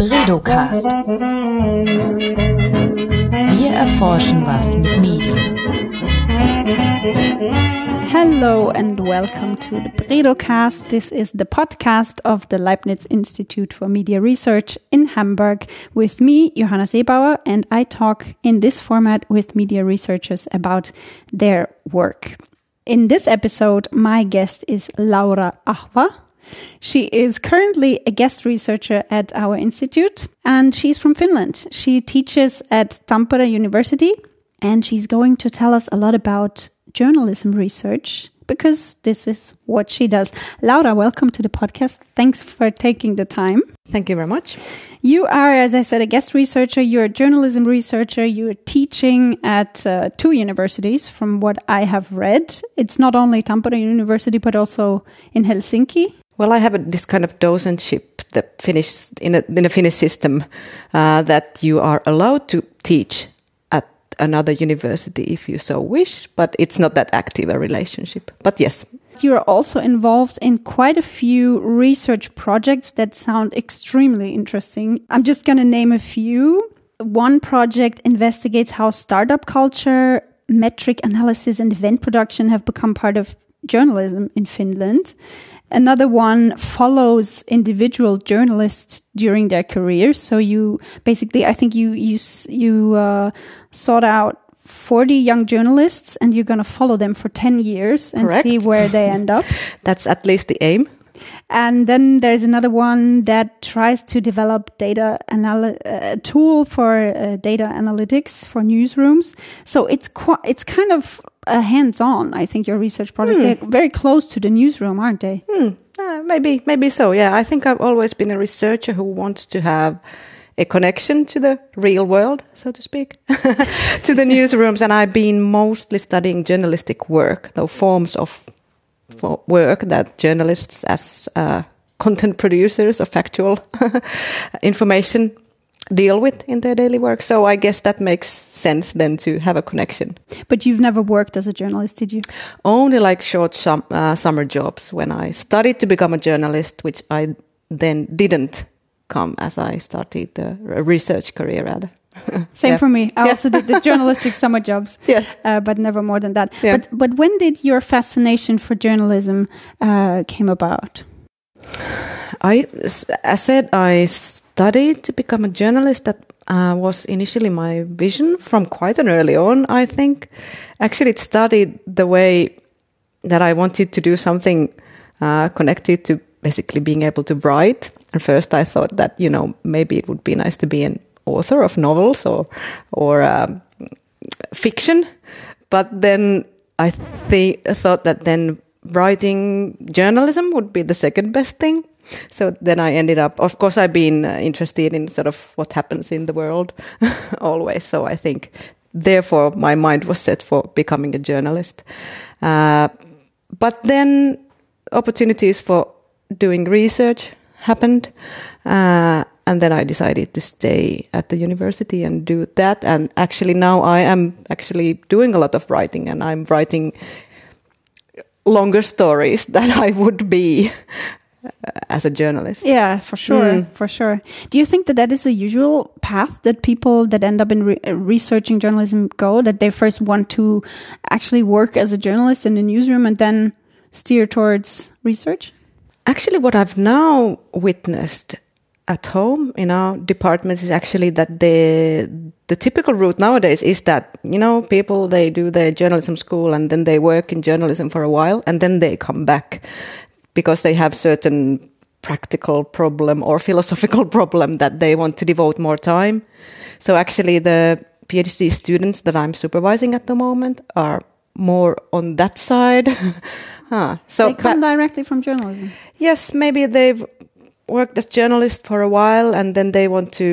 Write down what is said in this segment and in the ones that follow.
Bredocast. Wir erforschen was mit Medien. Hello and welcome to the Bredocast. This is the podcast of the Leibniz Institute for Media Research in Hamburg with me, Johanna Seebauer, and I talk in this format with media researchers about their work. In this episode, my guest is Laura Ahva. She is currently a guest researcher at our institute, and she's from Finland. She teaches at Tampere University, and she's going to tell us a lot about journalism research, because this is what she does. Laura, welcome to the podcast. Thanks for taking the time. Thank you very much. You are, as I said, a guest researcher. You're a journalism researcher. You're teaching at two universities, from what I have read. It's not only Tampere University, but also in Helsinki. Well, I have this kind of docentship that in a Finnish system that you are allowed to teach at another university if you so wish, but it's not that active a relationship. But yes. You're also involved in quite a few research projects that sound extremely interesting. I'm just going to name a few. One project investigates how startup culture, metric analysis, and event production have become part of journalism in Finland. Another one follows individual journalists during their careers. So you basically, I think you sought out 40 young journalists, and you're going to follow them for 10 years and Correct. see where they end up. That's at least the aim. And then there's another one that tries to develop a tool for data analytics for newsrooms. So it's kind of hands-on. I think your research project, they're very close to the newsroom, aren't they? Maybe so. Yeah, I think I've always been a researcher who wants to have a connection to the real world, so to speak, to the newsrooms. And I've been mostly studying journalistic work, forms of work that journalists as content producers of factual information deal with in their daily work. So I guess that makes sense then to have a connection. But you've never worked as a journalist, did you? Only like short summer jobs when I studied to become a journalist, which I then didn't come as I started a research career rather. Same for me. I also did the journalistic summer jobs, but never more than that. Yeah. But when did your fascination for journalism came about? I studied to become a journalist. That was initially my vision from quite an early on, I think. Actually, it started the way that I wanted to do something connected to basically being able to write. And first I thought that, maybe it would be nice to be an author of novels or fiction. But then I thought that then writing journalism would be the second best thing. So then I ended up, of course, I've been interested in sort of what happens in the world always. So I think, therefore, my mind was set for becoming a journalist. But then opportunities for doing research happened. And then I decided to stay at the university and do that. And actually now I am actually doing a lot of writing, and I'm writing longer stories than I would be as a journalist. Yeah, for sure, for sure. Do you think that is a usual path that people that end up in researching journalism go, that they first want to actually work as a journalist in the newsroom and then steer towards research? Actually, what I've now witnessed at home in our departments is actually that the typical route nowadays is that, people, they do their journalism school and then they work in journalism for a while and then they come back because they have certain practical problem or philosophical problem that they want to devote more time. So actually the PhD students that I'm supervising at the moment are more on that side. So they come directly from journalism? Yes, maybe they've worked as journalists for a while and then they want to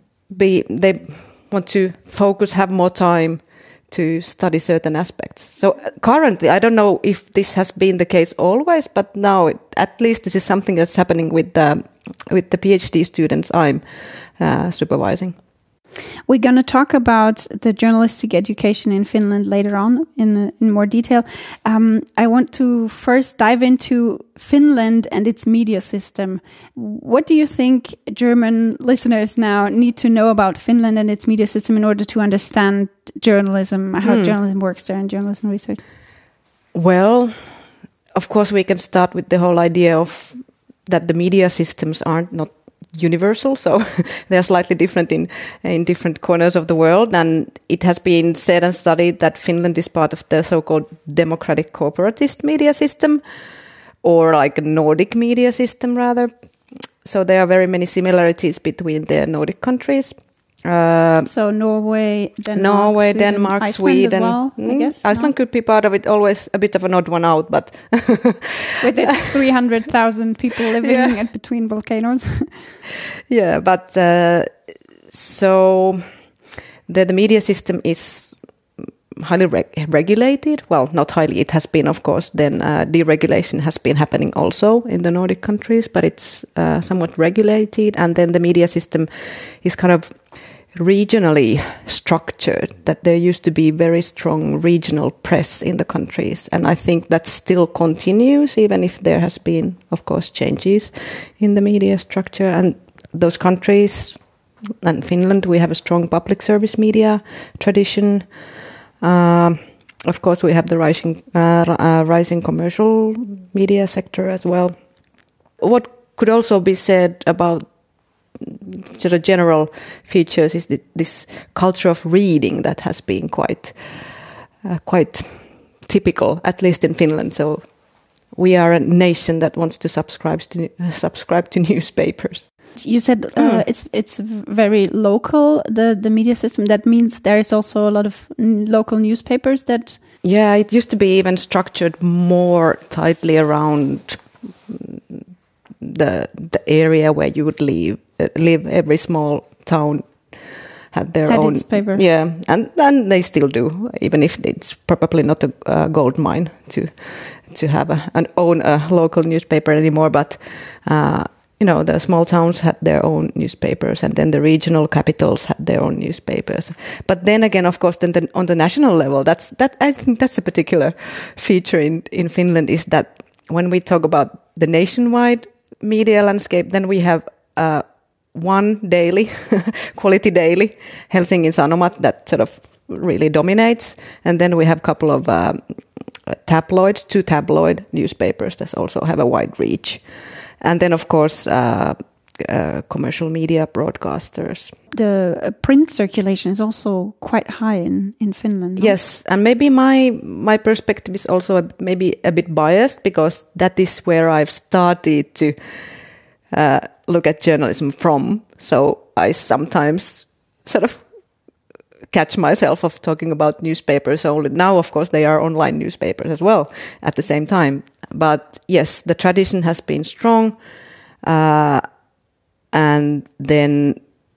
focus, have more time to study certain aspects. So currently, I don't know if this has been the case always, but now at least this is something that's happening with the PhD students I'm supervising. We're going to talk about the journalistic education in Finland later on in more detail. I want to first dive into Finland and its media system. What do you think German listeners now need to know about Finland and its media system in order to understand journalism, how journalism works there and journalism research? Well, of course, we can start with the whole idea of that the media systems are not universal, so they're slightly different in different corners of the world. And it has been said and studied that Finland is part of the so-called democratic corporatist media system, or like a Nordic media system rather. So there are very many similarities between the Nordic countries. So Norway, Denmark, Sweden. as well, I guess. Iceland could be part of it, always a bit of an odd one out, but with its 300,000 people living in between volcanoes. Yeah, but so the media system is highly regulated. Well, not highly. It has been, of course. Then deregulation has been happening also in the Nordic countries, but it's somewhat regulated. And then the media system is kind of regionally structured, that there used to be very strong regional press in the countries, and I think that still continues, even if there has been, of course, changes in the media structure. And those countries, and Finland, we have a strong public service media tradition. Of course, we have the rising commercial media sector as well. What could also be said about sort of general features is this culture of reading that has been quite typical, at least in Finland. So we are a nation that wants to subscribe to newspapers. You said it's very local, the media system. That means there is also a lot of local newspapers that... Yeah, it used to be even structured more tightly around the area where you would live. Every small town had own its paper. Yeah, and they still do, even if it's probably not a gold mine to have own a local newspaper anymore. But the small towns had their own newspapers, and then the regional capitals had their own newspapers. But then again, of course, then on the national level, I think that's a particular feature in Finland, is that when we talk about the nationwide media landscape, then we have one daily, quality daily, Helsingin Sanomat, that sort of really dominates. And then we have a couple of two tabloid newspapers that also have a wide reach. And then, of course, commercial media broadcasters. The print circulation is also quite high in Finland. No? Yes, and maybe my perspective is also maybe a bit biased, because that is where I've started to look at journalism from. So I sometimes sort of catch myself of talking about newspapers only. Now, of course, they are online newspapers as well at the same time. But yes, the tradition has been strong. And then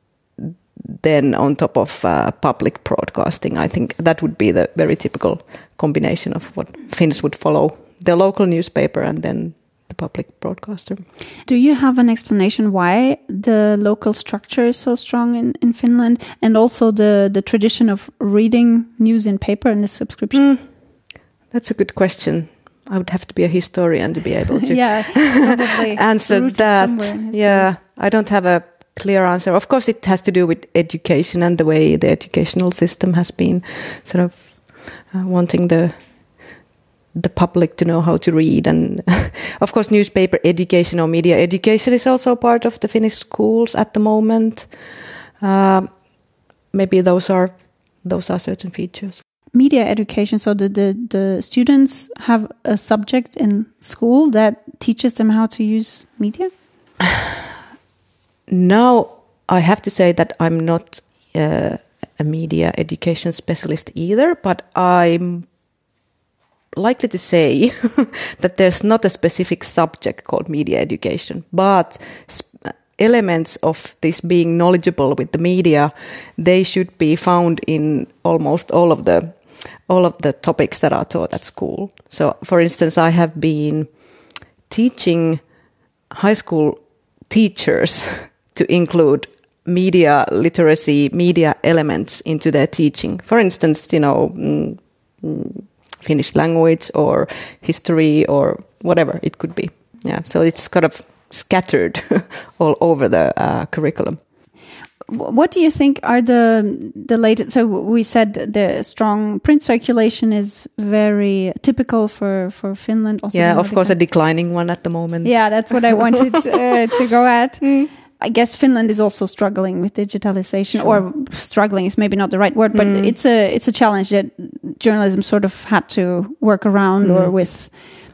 on top of public broadcasting, I think that would be the very typical combination of what Finns would follow. The local newspaper and then the public broadcaster. Do you have an explanation why the local structure is so strong in Finland, and also the tradition of reading news in paper and the subscription? That's a good question. I would have to be a historian to be able to probably answer that. Yeah, I don't have a clear answer. Of course, it has to do with education and the way the educational system has been sort of wanting the public to know how to read. And of course, newspaper education or media education is also part of the Finnish schools at the moment. Maybe those are certain features. Media education, so the students have a subject in school that teaches them how to use media? Now, I have to say that I'm not a media education specialist either, but I'm likely to say that there's not a specific subject called media education, but elements of this being knowledgeable with the media, they should be found in almost all of the topics that are taught at school. So, for instance, I have been teaching high school teachers to include media literacy, media elements into their teaching. For instance, Finnish language or history or whatever it could be. Yeah, so it's kind of scattered all over the curriculum. What do you think are the latest? So we said the strong print circulation is very typical for Finland. Also yeah, of course, a declining one at the moment. Yeah, that's what I wanted to go at. I guess Finland is also struggling with digitalization, or struggling is maybe not the right word, but it's a challenge that journalism sort of had to work around or with.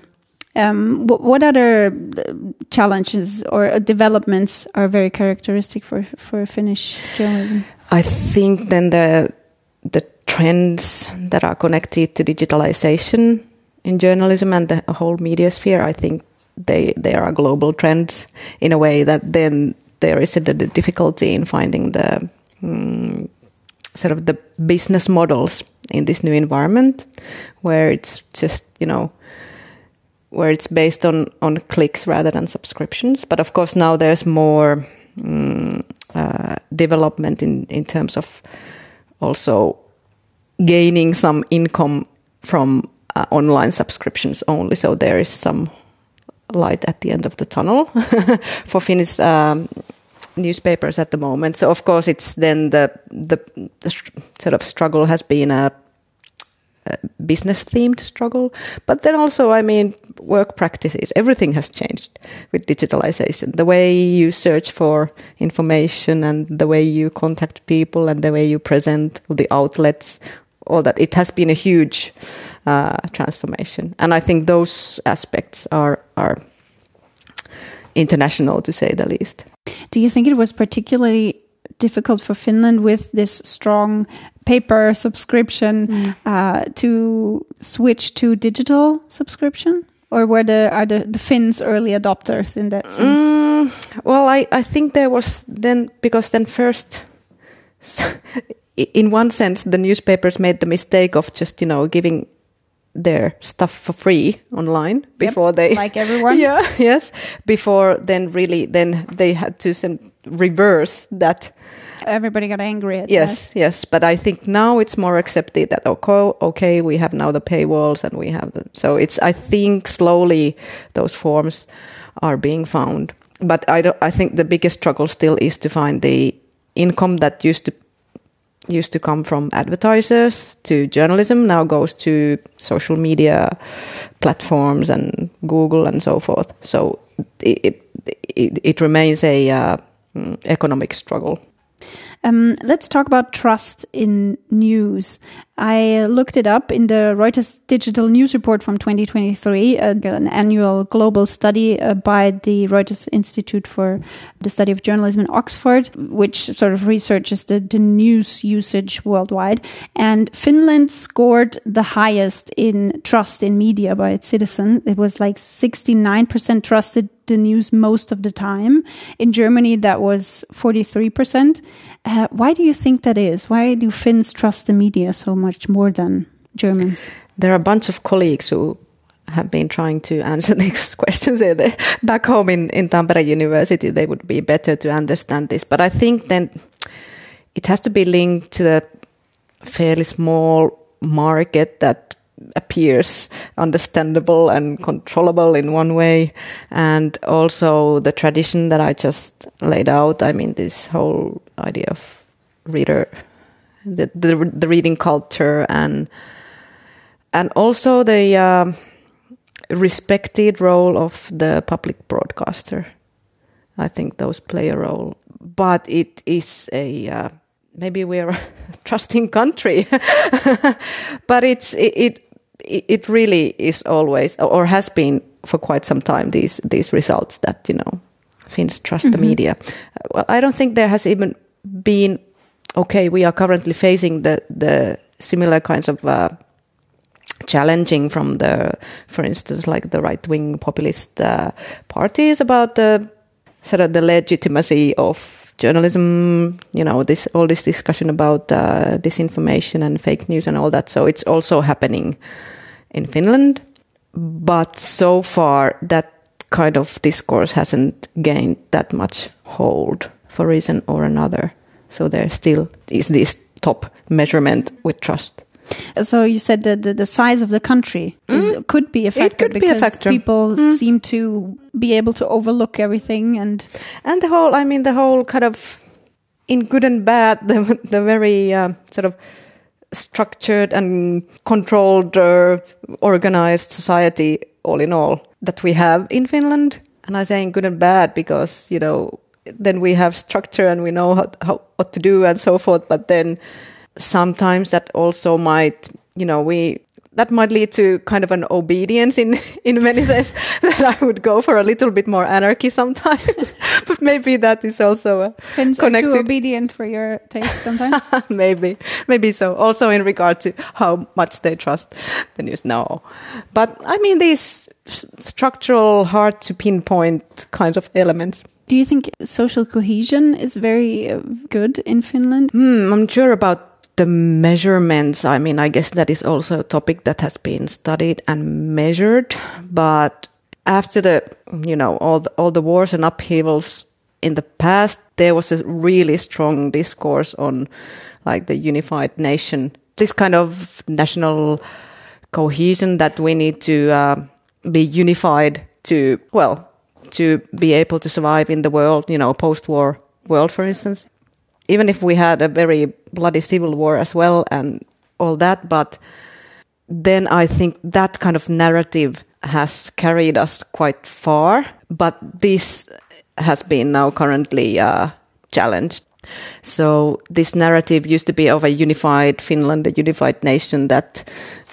What other challenges or developments are very characteristic for Finnish journalism? I think then the trends that are connected to digitalization in journalism and the whole media sphere, I think they are global trends in a way that then there is a difficulty in finding the sort of the business models in this new environment where it's just, where it's based on clicks rather than subscriptions. But of course now there's more development in terms of also gaining some income from online subscriptions only. So there is some light at the end of the tunnel for Finnish newspapers at the moment. So of course it's then the sort of struggle has been a business themed struggle, but then also work practices, everything has changed with digitalization. The way you search for information and the way you contact people and the way you present the outlets, all that, it has been a huge transformation, and I think those aspects are international, to say the least. Do you think it was particularly difficult for Finland with this strong paper subscription to switch to digital subscription, or are the Finns early adopters in that sense? Well, I think there was then, because then first, in one sense, the newspapers made the mistake of just giving their stuff for free online before they, like everyone, before then they had to reverse that. Everybody got angry at that. Yes, but I think now it's more accepted that okay, we have now the paywalls and we have so it's, I think slowly those forms are being found, but I think the biggest struggle still is to find the income that used to come from advertisers to journalism now goes to social media platforms and Google and so forth. So it remains a economic struggle. Let's talk about trust in news. I looked it up in the Reuters Digital News Report from 2023, an annual global study by the Reuters Institute for the Study of Journalism in Oxford, which sort of researches the news usage worldwide. And Finland scored the highest in trust in media by its citizens. It was like 69% trusted the news most of the time. In Germany, that was 43%. Why do you think that is? Why do Finns trust the media so much more than Germans? There are a bunch of colleagues who have been trying to answer these questions. Back home in Tampere University, they would be better to understand this. But I think then it has to be linked to the fairly small market that appears understandable and controllable in one way, and also the tradition that I just laid out. This whole idea of the reading culture and also the respected role of the public broadcaster. I think those play a role, but it is maybe we're a trusting country, but it really is always, or has been for quite some time, these results that Finns trust the media. Well, I don't think there has even been. Okay, we are currently facing the similar kinds of challenging from for instance, like the right-wing populist parties about the sort of the legitimacy of journalism. All this discussion about disinformation and fake news and all that. So it's also happening in Finland, but so far that kind of discourse hasn't gained that much hold for reason or another. So there still is this top measurement with trust. So you said that the size of the country could be a factor. It could be a factor. People seem to be able to overlook everything, and the whole kind of, in good and bad, the very sort of structured and controlled, organized society, all in all, that we have in Finland. And I say in good and bad because, then we have structure and we know what to do and so forth. But then sometimes that also might, that might lead to kind of an obedience in many ways, that I would go for a little bit more anarchy sometimes. But maybe that is also Finns connected. Are too obedient for your taste sometimes. maybe so. Also in regard to how much they trust the news. No, but these structural, hard to pinpoint kinds of elements. Do you think social cohesion is very good in Finland? I'm sure about the measurements. I guess that is also a topic that has been studied and measured. But after all the wars and upheavals in the past, there was a really strong discourse on like the unified nation, this kind of national cohesion that we need to be unified to be able to survive in the world, post-war world, for instance. Even if we had a very bloody civil war as well and all that, but then I think that kind of narrative has carried us quite far. But this has been now currently challenged. So this narrative used to be of a unified Finland, a unified nation that,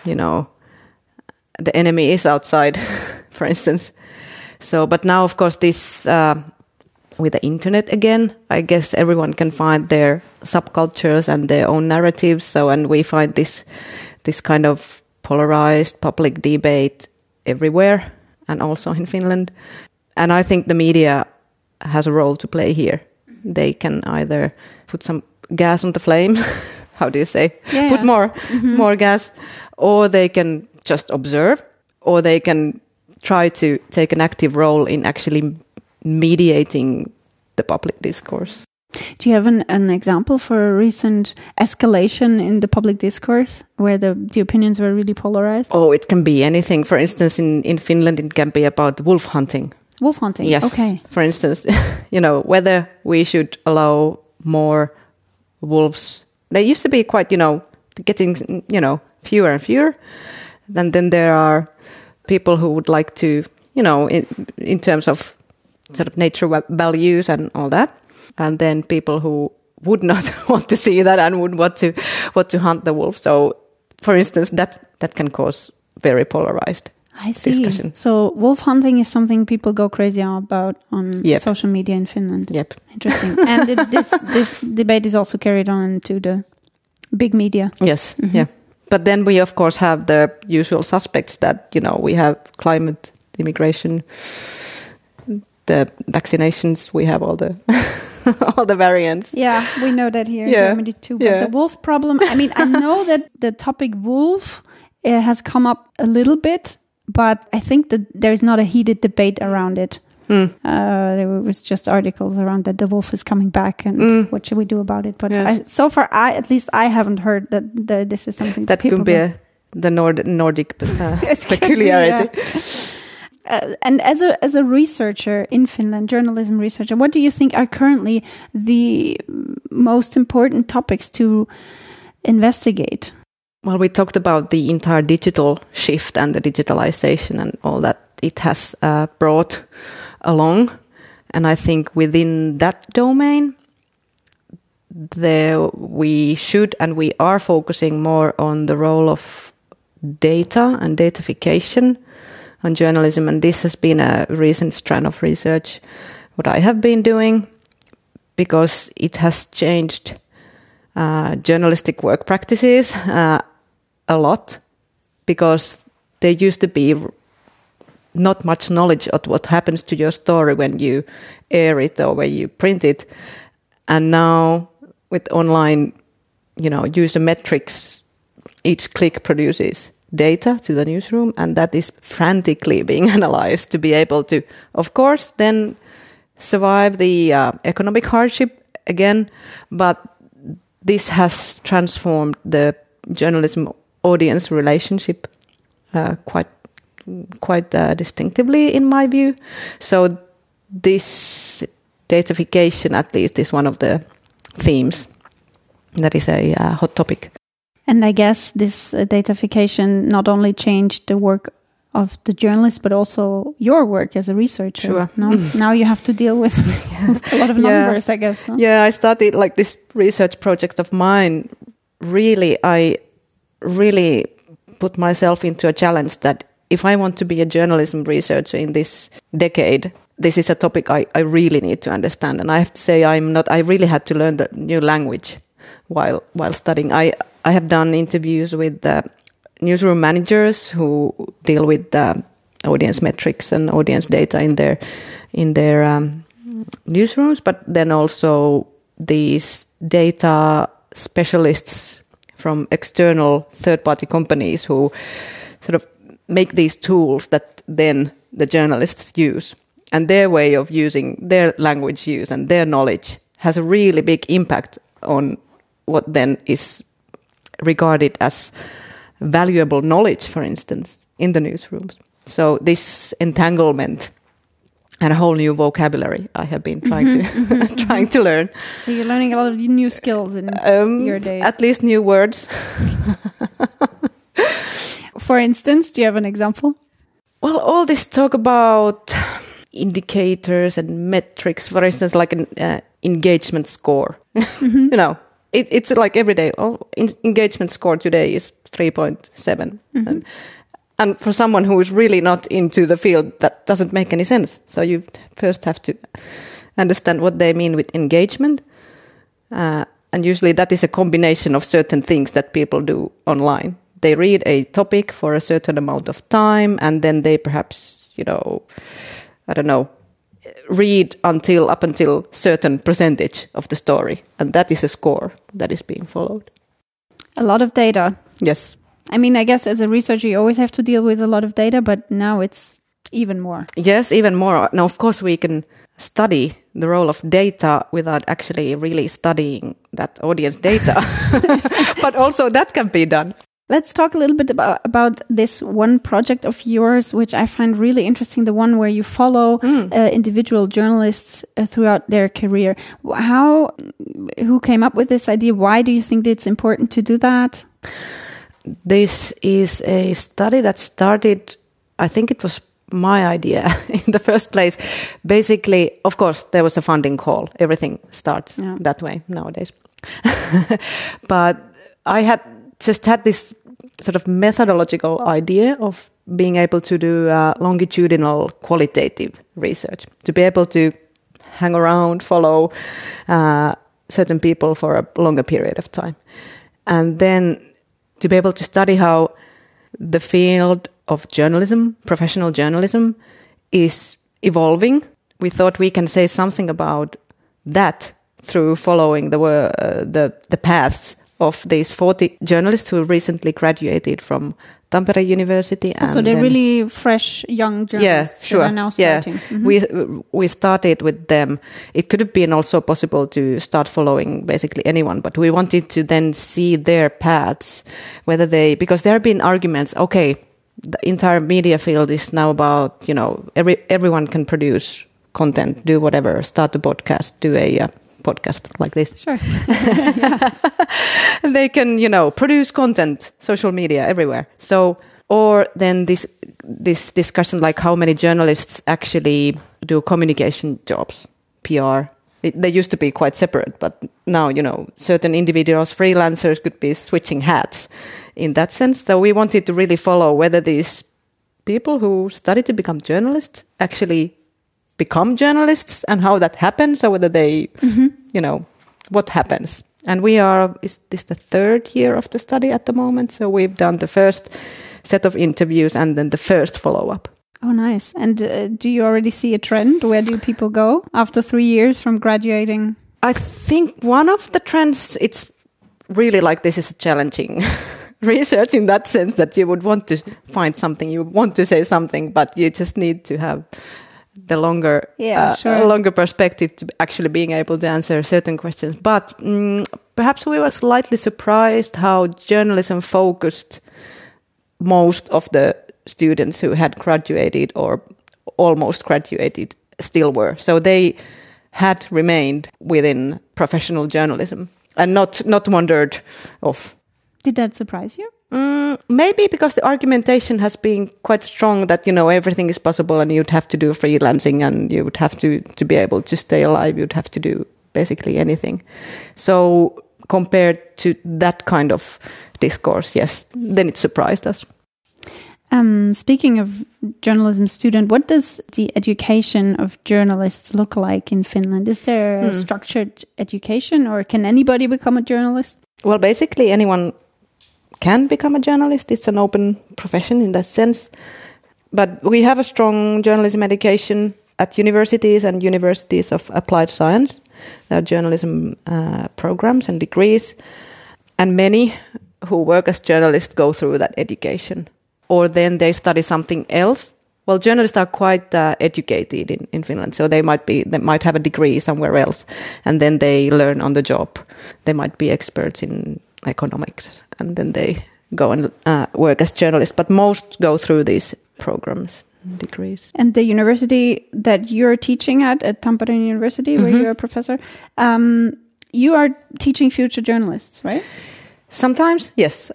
the enemy is outside, for instance. So, but now, of course, this with the internet again, I guess everyone can find their subcultures and their own narratives. So, and we find this kind of polarized public debate everywhere, and also in Finland. And I think the media has a role to play here. They can either put some gas on the flame, how do you say? Yeah. Put more gas, or they can just observe, or they can try to take an active role in actually mediating the public discourse. Do you have an example for a recent escalation in the public discourse where the opinions were really polarized? Oh, it can be anything. For instance, in Finland, it can be about wolf hunting. Wolf hunting? Yes. Okay. For instance, whether we should allow more wolves. They used to be quite, getting, fewer and fewer. And then there are people who would like to, in terms of sort of nature values and all that. And then people who would not want to see that and would want to hunt the wolf. So, for instance, that can cause very polarized discussion. So wolf hunting is something people go crazy about on social media in Finland. Yep. Interesting. And this debate is also carried on to the big media. Yes. Mm-hmm. Yeah. But then we, of course, have the usual suspects that, we have climate, immigration, the vaccinations, we have all the all the variants. Yeah, we know that here in Germany too. But the wolf problem, I know that the topic wolf has come up a little bit, but I think that there is not a heated debate around it. There was just articles around that the wolf is coming back and what should we do about it. But so far, I haven't heard that this is something that people could be the Nordic peculiarity. And as a researcher in Finland, journalism researcher, what do you think are currently the most important topics to investigate? Well, we talked about the entire digital shift and the digitalization and all that it has brought along. And I think within that domain, we should and we are focusing more on the role of data and datafication on journalism. And this has been a recent strand of research, what I have been doing, because it has changed journalistic work practices a lot, because there used to be not much knowledge of what happens to your story when you air it or when you print it. And now with online, user metrics, each click produces data to the newsroom, and that is frantically being analyzed to be able to, of course, then survive the economic hardship again, but this has transformed the journalism audience relationship quite distinctively, in my view. So this datafication, at least, is one of the themes that is a hot topic. And I guess this datafication not only changed the work of the journalist, but also your work as a researcher. Sure. No? Now you have to deal with a lot of numbers, I guess. No? Yeah, I started like this research project of mine. I really put myself into a challenge that if I want to be a journalism researcher in this decade, this is a topic I really need to understand. And I have to say, I really had to learn the new language while studying. I have done interviews with newsroom managers who deal with audience metrics and audience data in their newsrooms, but then also these data specialists from external third-party companies who sort of make these tools that then the journalists use. And their way of using their language use and their knowledge has a really big impact on what then is regarded as valuable knowledge, for instance, in the newsrooms. So this entanglement and a whole new vocabulary I have been trying to learn. So you're learning a lot of new skills in your day. At least new words. For instance, do you have an example? Well, all this talk about indicators and metrics, for instance, like an engagement score. You know, it's like every day. Engagement score today is 3.7. And for someone who is really not into the field, that doesn't make any sense. So you first have to understand what they mean with engagement. And usually that is a combination of certain things that people do online. They read a topic for a certain amount of time, and then they perhaps, read up until certain percentage of the story. And that is a score that is being followed. A lot of data. Yes. I mean, I guess as a researcher, you always have to deal with a lot of data, but now it's even more. Yes, even more. Now, of course, we can study the role of data without actually really studying that audience data. But also that can be done. Let's talk a little bit about this one project of yours, which I find really interesting, the one where you follow individual journalists throughout their career. Who came up with this idea? Why do you think it's important to do that? This is a study that started, I think it was my idea in the first place. Basically, of course, there was a funding call. Everything starts that way nowadays. But I had this sort of methodological idea of being able to do longitudinal qualitative research, to be able to hang around, follow certain people for a longer period of time. And then to be able to study how the field of journalism, professional journalism, is evolving. We thought we can say something about that through following the paths of these 40 journalists who recently graduated from Tampere University. So they're really fresh, young journalists. Yeah, sure. That are now starting. Yeah. Mm-hmm. We started with them. It could have been also possible to start following basically anyone, but we wanted to then see their paths, because there have been arguments, okay, the entire media field is now about, everyone can produce content, do whatever, start a podcast, do a podcast like this. Sure. They can, produce content, social media, everywhere. So, or then this discussion, like how many journalists actually do communication jobs, PR. They used to be quite separate, but now, certain individuals, freelancers could be switching hats in that sense. So we wanted to really follow whether these people who study to become journalists actually become journalists and how that happens, or whether they, what happens. And is this the third year of the study at the moment? So we've done the first set of interviews and then the first follow-up. Oh, nice. And do you already see a trend? Where do people go after 3 years from graduating? I think one of the trends, it's really like this is a challenging research in that sense that you would want to find something, you want to say something, but you just need to have the longer longer perspective to actually being able to answer certain questions. But perhaps we were slightly surprised how journalism focused most of the students who had graduated or almost graduated still were. So they had remained within professional journalism and not wandered off. Did that surprise you? Maybe because the argumentation has been quite strong that, you know, everything is possible and you'd have to do freelancing and you would have to be able to stay alive. You'd have to do basically anything. So compared to that kind of discourse, yes, then it surprised us. Speaking of journalism student, what does the education of journalists look like in Finland? Is there a structured education or can anybody become a journalist? Well, basically anyone can become a journalist. It's an open profession in that sense. But we have a strong journalism education at universities and universities of applied science. There are journalism programs and degrees. And many who work as journalists go through that education. Or then they study something else. Well, journalists are quite educated in Finland, so they might have a degree somewhere else, and then they learn on the job. They might be experts in economics, and then they go and work as journalists. But most go through these programs, degrees. And the university that you're teaching at Tampere University, where you're a professor, you are teaching future journalists, right? Sometimes, yes.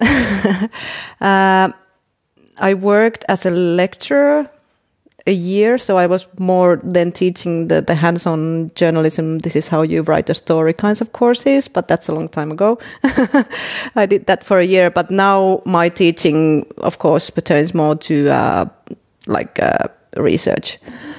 I worked as a lecturer a year, so I was more than teaching the hands-on journalism, this is how you write a story kinds of courses, but that's a long time ago. I did that for a year, but now my teaching, of course, pertains more to research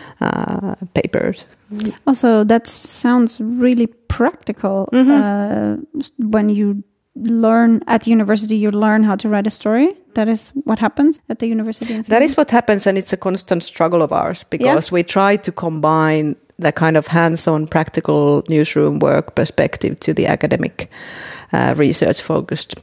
papers. Also, that sounds really practical. When you learn at university, you learn how to write a story. That is what happens at the university. That is what happens, and it's a constant struggle of ours because we try to combine the kind of hands-on practical newsroom work perspective to the academic research-focused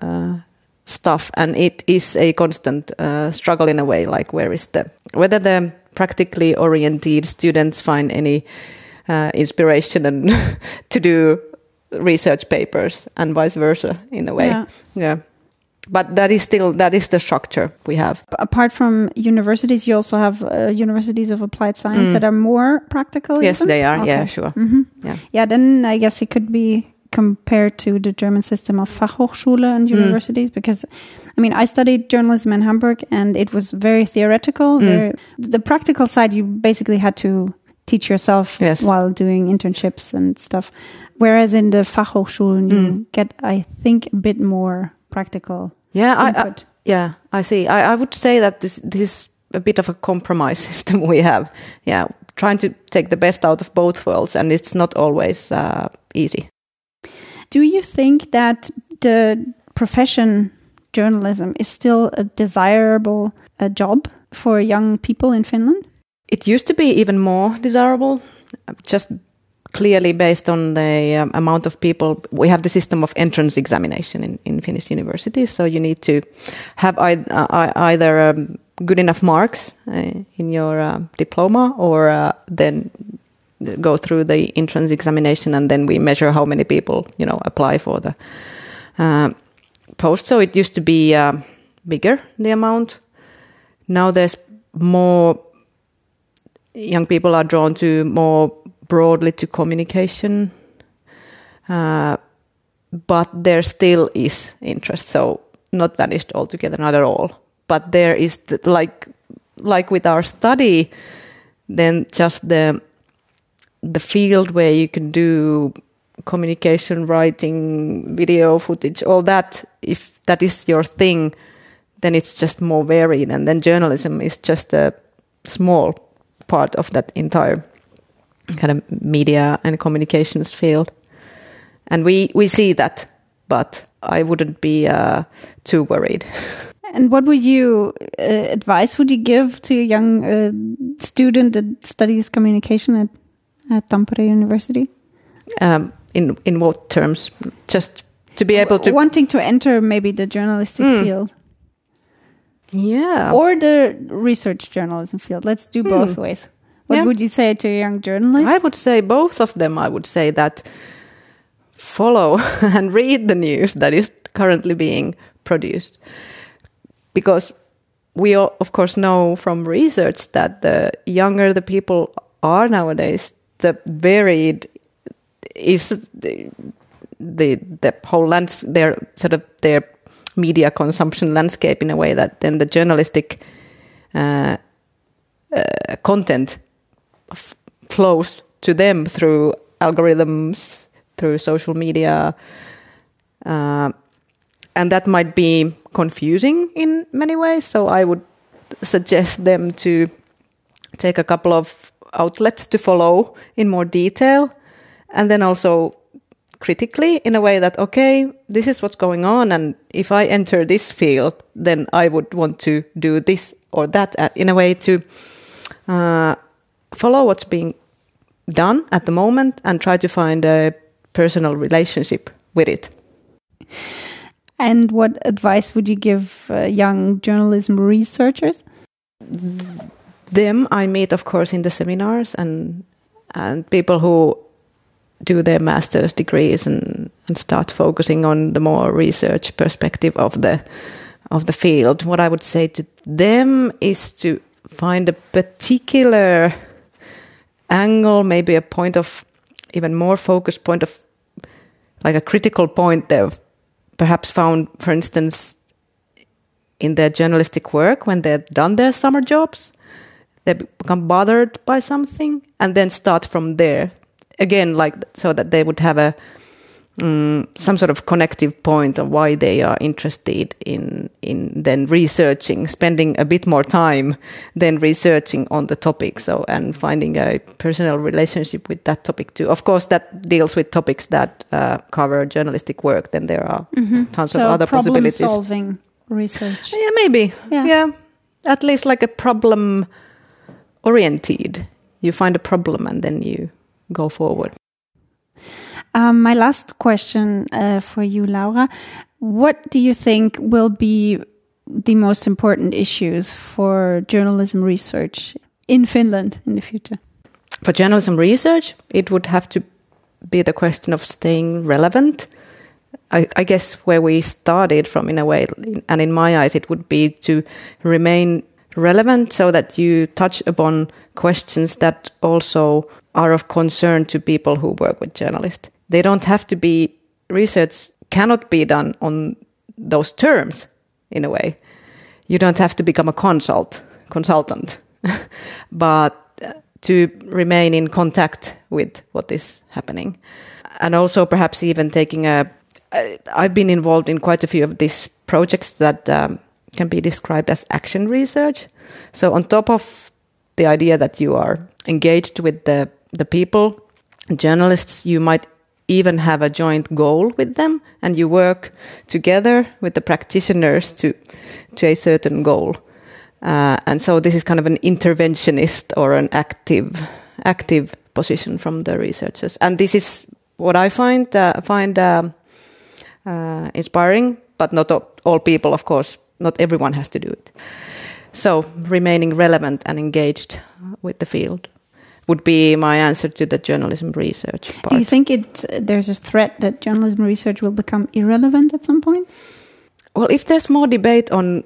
stuff, and it is a constant struggle in a way. Like, whether the practically oriented students find any inspiration and to do research papers, and vice versa in a way. Yeah. But that is the structure we have. Apart from universities, you also have universities of applied science that are more practical. Yes, even? they are. Okay. Yeah, sure. Yeah, then I guess it could be compared to the German system of Fachhochschule and universities, because I mean, I studied journalism in Hamburg and it was very theoretical. The practical side, you basically had to teach yourself while doing internships and stuff. Whereas in the Fachhochschulen, you get, I think, a bit more practical input. I see. I would say that this is a bit of a compromise system we have. Yeah, trying to take the best out of both worlds, and it's not always easy. Do you think that the profession journalism is still a desirable job for young people in Finland? It used to be even more desirable, just clearly based on the amount of people. We have the system of entrance examination in Finnish universities, so you need to have either good enough marks in your diploma, or then go through the entrance examination, and then we measure how many people apply for the post. So it used to be bigger, the amount. Now there's more young people are drawn to more broadly to communication, but there still is interest, so not vanished altogether, not at all. But there is, like with our study, then just the field where you can do communication, writing, video footage, all that, if that is your thing, then it's just more varied, and then journalism is just a small part of that entire kind of media and communications field. And we see that, but I wouldn't be too worried. And what advice would you give to a young student that studies communication at Tampere University? In what terms? Just to be able to... Wanting to enter maybe the journalistic field. Yeah. Or the research journalism field. Let's do both ways. What would you say to young journalists? I would say both of them. I would say that follow and read the news that is currently being produced. Because we all, of course, know from research that the younger the people are nowadays, the varied is the whole their media consumption landscape, in a way that then the journalistic content flows to them through algorithms, through social media, and that might be confusing in many ways. So I would suggest them to take a couple of outlets to follow in more detail, and then also critically, in a way that, okay, this is what's going on, and if I enter this field, then I would want to do this or that, in a way to follow what's being done at the moment and try to find a personal relationship with it. And what advice would you give young journalism researchers? Them I meet, of course, in the seminars, and people who do their master's degrees and start focusing on the more research perspective of the field. What I would say to them is to find a particular angle, maybe a point of even more focused point of, like a critical point they've perhaps found, for instance, in their journalistic work when they've done their summer jobs. They become bothered by something and then start from there. Again, like so that they would have a some sort of connective point of why they are interested in then researching, spending a bit more time than researching on the topic. So, and finding a personal relationship with that topic too. Of course, that deals with topics that cover journalistic work. Then there are tons of other possibilities. So problem-solving research. Yeah, maybe. Yeah, at least like a problem-oriented. You find a problem and then you go forward. My last question for you, Laura. What do you think will be the most important issues for journalism research in Finland in the future? For journalism research, it would have to be the question of staying relevant. I guess where we started from, in a way, and in my eyes, it would be to remain relevant so that you touch upon questions that also are of concern to people who work with journalists. They don't have to be, research cannot be done on those terms, in a way. You don't have to become a consultant, but to remain in contact with what is happening. And also perhaps even taking I've been involved in quite a few of these projects that can be described as action research. So on top of the idea that you are engaged with the people, journalists, you might even have a joint goal with them, and you work together with the practitioners to a certain goal. And so this is kind of an interventionist or an active position from the researchers. And this is what I find inspiring, but not all people, of course, not everyone has to do it. So remaining relevant and engaged with the field would be my answer to the journalism research part. Do you think there's a threat that journalism research will become irrelevant at some point? Well, if there's more debate on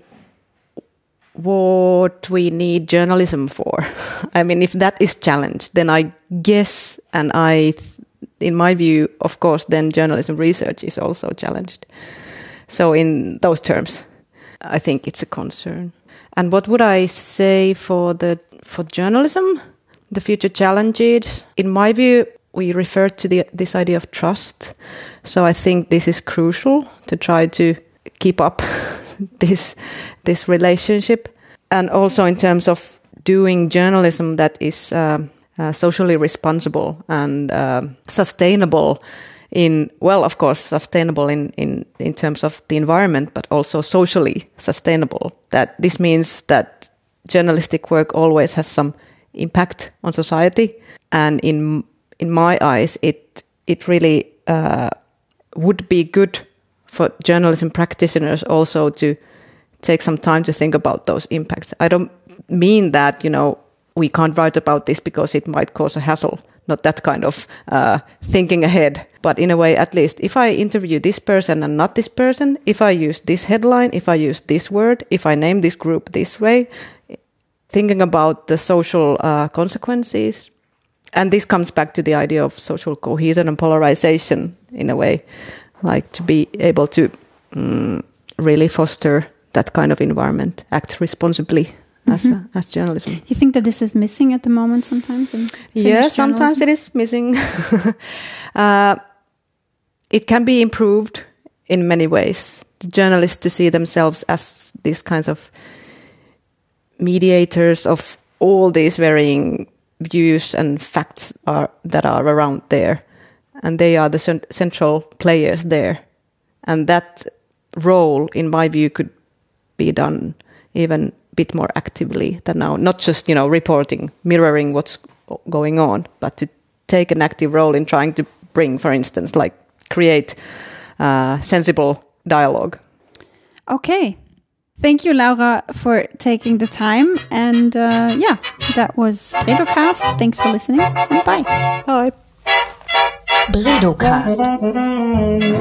what we need journalism for, I mean, if that is challenged, then I guess, and in my view, of course, then journalism research is also challenged. So in those terms, I think it's a concern. And what would I say for journalism? The future challenges, in my view, we refer to this idea of trust. So I think this is crucial to try to keep up this relationship. And also in terms of doing journalism that is socially responsible and sustainable of course, sustainable in terms of the environment, but also socially sustainable. That this means that journalistic work always has some impact on society, and in my eyes, it really would be good for journalism practitioners also to take some time to think about those impacts. I don't mean that we can't write about this because it might cause a hassle. Not that kind of thinking ahead. But in a way, at least, if I interview this person and not this person, if I use this headline, if I use this word, if I name this group this way, thinking about the social consequences. And this comes back to the idea of social cohesion and polarization in a way, like to be able to really foster that kind of environment, act responsibly as journalism. You think that this is missing at the moment sometimes? Sometimes it is missing. It can be improved in many ways. The journalists to see themselves as these kinds of mediators of all these varying views and facts that are around there. And they are the central players there. And that role, in my view, could be done even a bit more actively than now. Not just, reporting, mirroring what's going on, but to take an active role in trying to bring, for instance, like create sensible dialogue. Okay. Thank you, Laura, for taking the time. And that was Bredocast. Thanks for listening, and bye. Bye. Bredocast.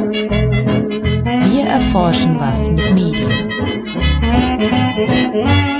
Wir erforschen was mit Medien.